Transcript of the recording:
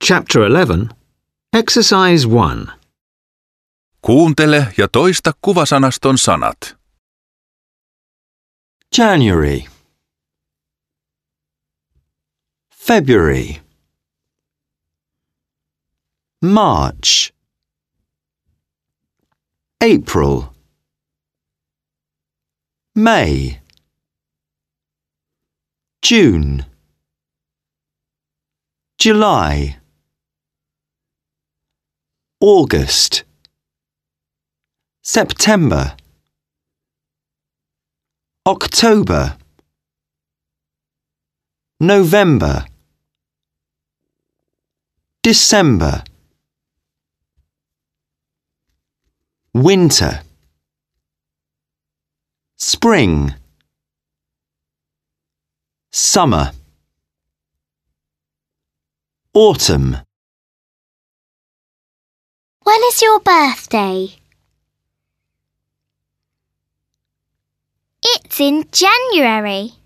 Chapter 11, Exercise 1. Kuuntele ja toista kuvasanaston sanat. January, February, March, April, May, June, July, August, September, October, November, December, winter, spring, summer, autumn. When is your birthday? It's in January.